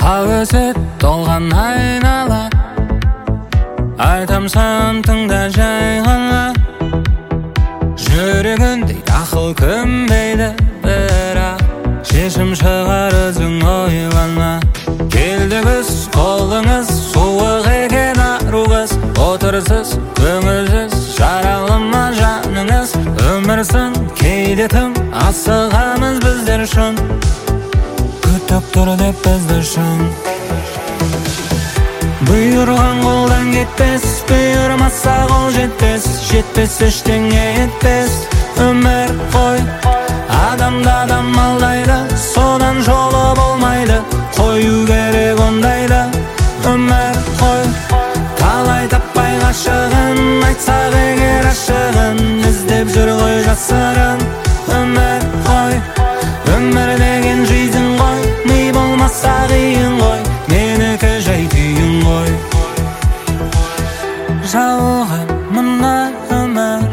Қауесет толған айнала, айтам саған тыңда жай ғана. Жүрегіндей ақыл көнбейді, бірақ шешім шығар өзің ойлана. Келдіңіз, қолыңыз суық екен ару қыз, отырсыз, көңілсіз, жаралы ма жаныңыз? Өмірсің кейде тым асығамыз біздер шын, күтіп тұр деп бізді шын. Бұйырған қолдан кетпес, бұйырмаса қол жетпес, жетпес ештеңе етпес. Өмір қой, адамды адам алдайды, содан жолы болмайды, қою керек ондайды. Өмір қой, талай таппай ғашығын, айтсақ егер ашығын, іздеп жүр ғой жасырын. Өмір қой, өмір деген жизнь ғой, ми болмаса қиын ғой, менікі жай түйін ғой. Жалған мына өмір,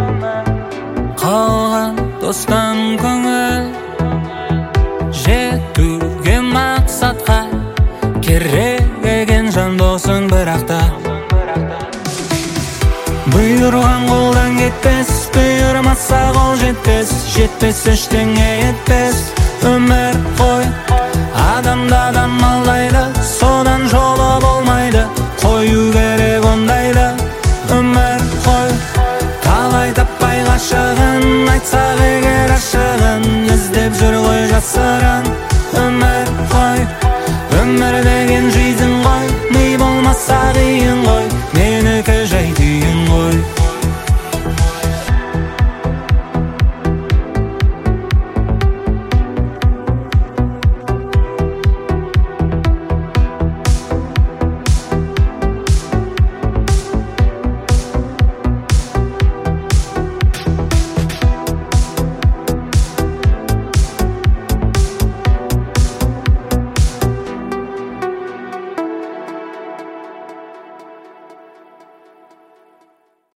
қалған достан көңіл, жетуге мақсатқа керек екен жан досың бірақта. Бұйырған қолдан кетпес, бұйырмаса қол жетпес, жетпес ештеңе етпес. Өмір қой,